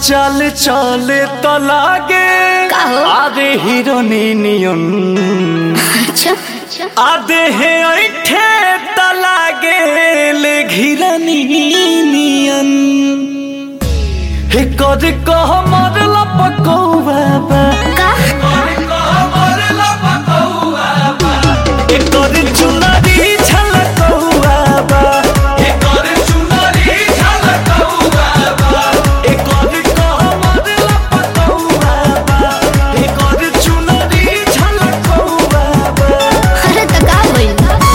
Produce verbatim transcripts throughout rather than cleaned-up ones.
चल चल तो लागे आधे हीरोनी नियन अच्छा आधे है ऐठे तो लागे ले घिरनी नियन हे कर कह मरला पकौवा बा का हे कर चुनरी झलकौवा बा हे कर चुनरी झलकौवा बा हे कर कह मरला पकौवा बा हे कर चुनरी झलकौवा बा अरे त का होइल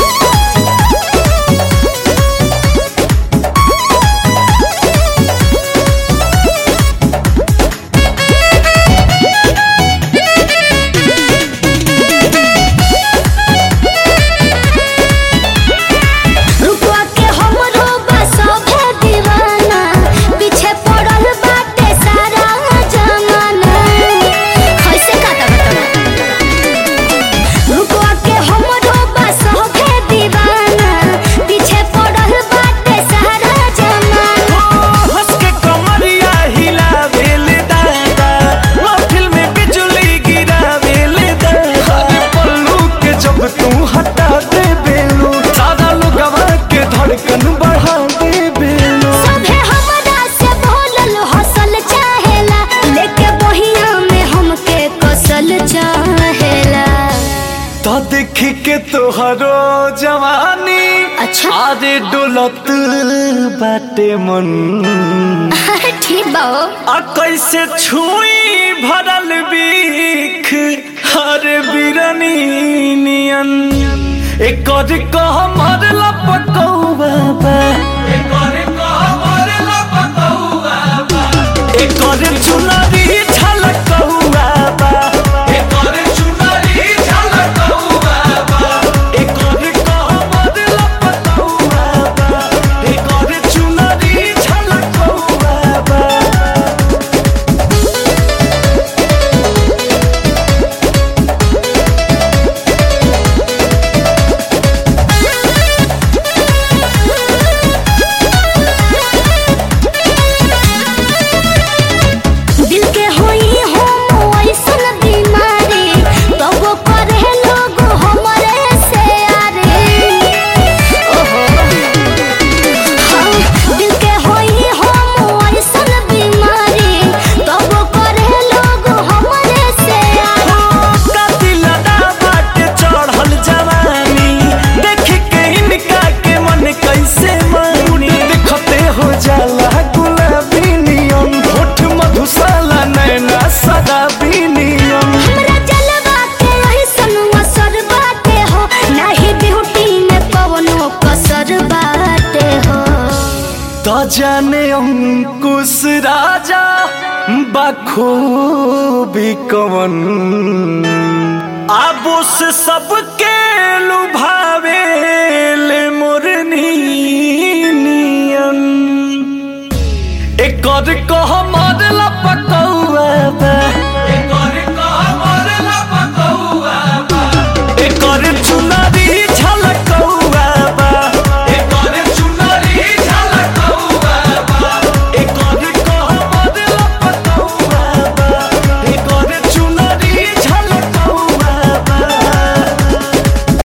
तो देख के तोहरो जवानी अच्छा आरे डोलत बाटे मन अरे ठीक बा हो। आ कैसे छुई भरल बीख हर बिरनी नियन एक कर कह मरला पकौवा बा एक कर कह मरला पकौवा बा एक कर चुनरी झलकौवा बा एक कर चुनरी झलकौवा बा एक कर कह मरला पकौवा बा एक कर चुनरी झलकौवा बा दिल के होई हम ऐसन बीमारी तब करे लोग हमरे से आरे ओहो हाँ, दिल के होई हम ऐसन बीमारी तब करे लोग हमरे से आरे कतिलदा बाटे चढ़ल जवानी देख के इनका के मन कैसे मानी देखते हो जाला गुलाबी नियम होठ मधुशाला नैना सदाबी नियम हमरा जलवा के ऐसन असर बाटे हो नाही ब्यूटी में कवनो कसर बाटे हो तो जाने अंकुश राजा बखूबी कवन आबो से सबके लुभावे